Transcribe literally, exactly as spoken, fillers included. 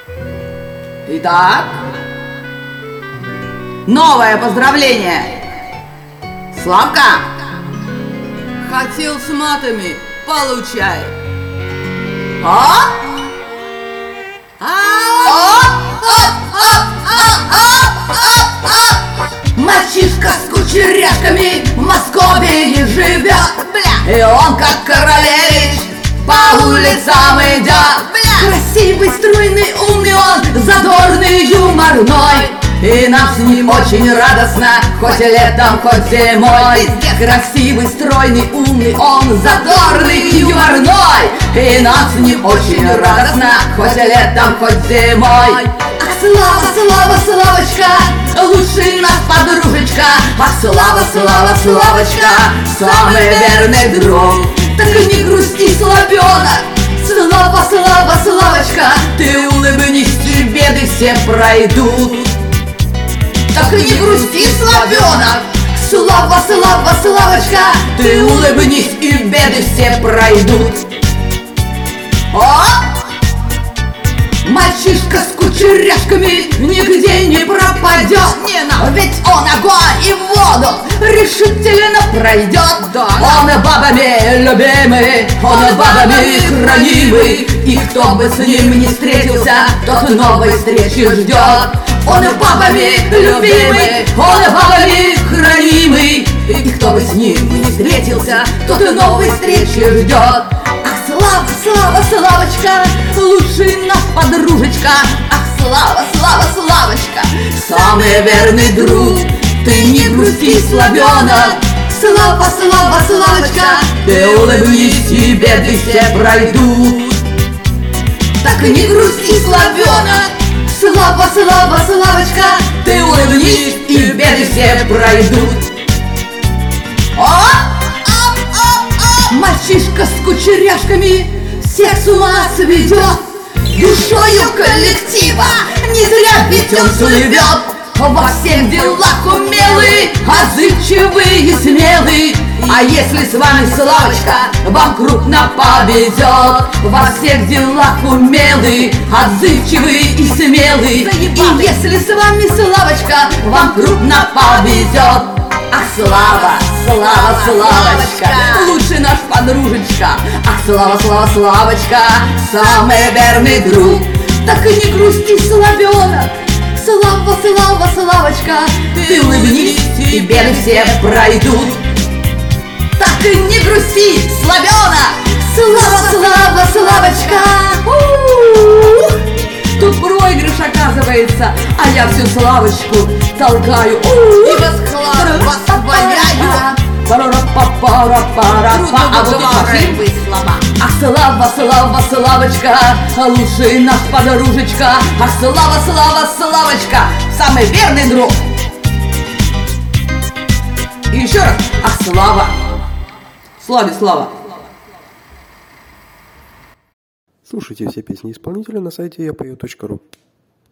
Итак, новое поздравление. Славка, хотел с матами, получай. А? Мальчишка с кучеряшками в Москве живет, бля. И он как королевич по улицам идет, бля. Красивый, стройный, умный он, задорный, юморной. И нам с ним очень радостно, хоть летом, хоть зимой. Красивый, стройный, умный он, задорный, юморной. И нам с ним очень радостно, хоть летом, хоть зимой. Ах, Слава, Слава, Славочка, лучший наш подружечка. Ах, Слава, Слава, Славочка, самый верный друг. Так не грусти, Славёнок, Слава, Слава, Славочка, ты улыбнись, и беды все пройдут. Так не грусти, Славёнок, Слава, Слава, Славочка, ты улыбнись, и беды все пройдут. О! Мальчишка с кучеряшками нигде не пропадет, не нам. Ведь он огонь и воду решительно пройдет, да. Он бабами любимый, он бабами хранимый. И кто бы с ним не встретился, тот новой встречи ждет. Он бабами любимый, он бабами хранимый. И кто бы с ним не встретился, тот новой встречи ждет. Ах, Слава, Слава, Славочка, лучший наш подружечка. Ах, Слава, Слава, Славочка, самый верный друг. Ты не грусти, Славёнок, Слава, Слава, Славочка, ты улыбнись, и беды все пройдут. Так не грусти, Славёнок, Слава, Слава, Славочка, ты улыбнись, и беды все пройдут. О! Мальчишка с кучеряшками всех с ума сведет. Душою коллектива не зря ведь он слывет. Во всех делах умелый, отзывчивый и смелый. А если с вами Славочка, вам крупно повезет. Во всех делах умелый, отзывчивый и смелый. И если с вами Славочка, вам крупно повезет. Ах, Слава, Слава, Славочка, лучший наш подружечка. Ах, Слава, Слава, Славочка, самый верный друг. Так и не грусти, Славёнок, Слава, Слава, Славочка, ты улыбнись, и беды все пройдут. Так и не грусти, Славёнок, Слава, Слава, Славочка. У-у-у. Тут проигрыш оказывается, а я всю Славочку толкаю. У-у-у. И восхваляю. А вот и слова. Ах, Слава, Слава, Славочка, лучший наш подружечка. Ах, Слава, Слава, Славочка, самый верный друг. И еще раз. Ах, Слава, Славе слава. Слушайте все песни исполнителя на сайте я пою точка ру.